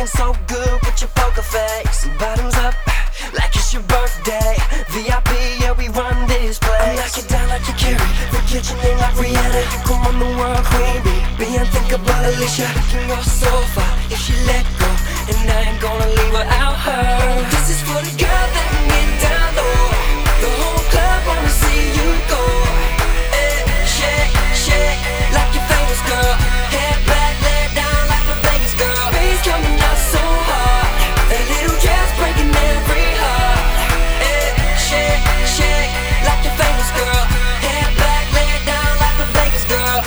looking so good with your poker face. Bottoms up, like it's your birthday. VIP, yeah, we run this place. I knock it down like you carry. Forget your name like Rihanna. You come on the world queen bee. Be unthinkable, Alicia. Looking your sofa if she let go, and I ain't gonna leave without her. This is for the girl that can get down low. The whole club wanna see you go. Shake, shake, like your famous girl. Head back, lay down like a Vegas girl. Bass coming out so hard. That little dress breaking every heart. Shake, shake, like your famous girl. Head back, lay down like a Vegas girl.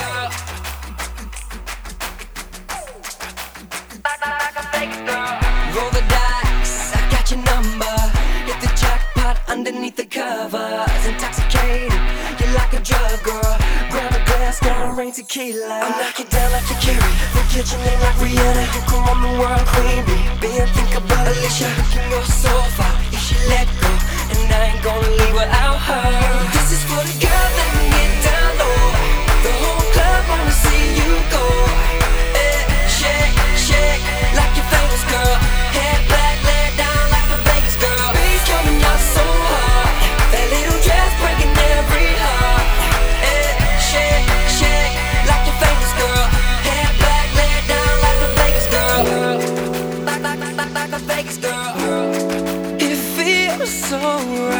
Like a Vegas girl. Roll the dice, I got your number. Hit the jackpot underneath the covers. Intoxicated, you're like a drug girl. Grab a glass, gonna rain tequila. I knock it down like you carry. Forget your name like Rihanna. You come on the world queen bee. Be unthinkable, Alicia. Looking your sofa if she let go, and I ain't gonna leave without her. This is for the girl that can get down low. The whole club wanna see you go. Shake, shake, like your famous girl. Head back, lay down like a Vegas girl. Bass coming out so hard. That little dress breaking every heart. Shake, shake, like your famous girl. Head back, lay down like a Vegas girl. Like a Vegas girl. It feels so right.